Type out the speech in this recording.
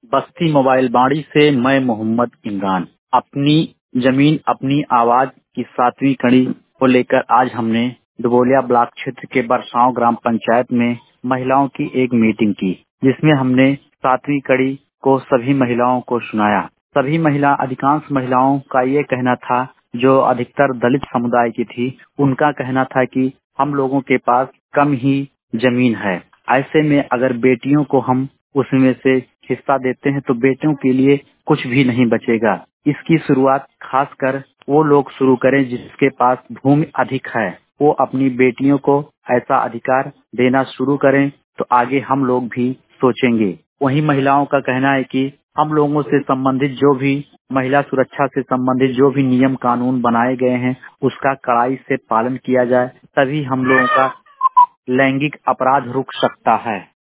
बस्ती mobile बाड़ी से मैं मोहम्मद इमरान। अपनी जमीन अपनी आवाज की 7वीं कड़ी को लेकर आज हमने दुबोलिया ब्लॉक क्षेत्र के बरसाव ग्राम पंचायत में महिलाओं की एक मीटिंग की, जिसमें हमने 7वीं कड़ी को सभी महिलाओं को सुनाया। सभी अधिकांश महिलाओं का ये कहना था, जो अधिकतर दलित समुदाय की थी, उनका कहना था कि हम लोगों के पास कम ही जमीन है। ऐसे में अगर बेटियों को हम उसमें से हिस्सा देते हैं तो बेटियों के लिए कुछ भी नहीं बचेगा। इसकी शुरुआत खासकर वो लोग शुरू करें जिसके पास भूमि अधिक है। वो अपनी बेटियों को ऐसा अधिकार देना शुरू करें तो आगे हम लोग भी सोचेंगे। वहीं महिलाओं का कहना है कि हम लोगों से संबंधित जो भी महिला सुरक्षा से संबंधित जो भी नियम कानून बनाए गए हैं उसका कड़ाई से पालन किया जाए, तभी हम लोगों का लैंगिक अपराध रुक सकता है।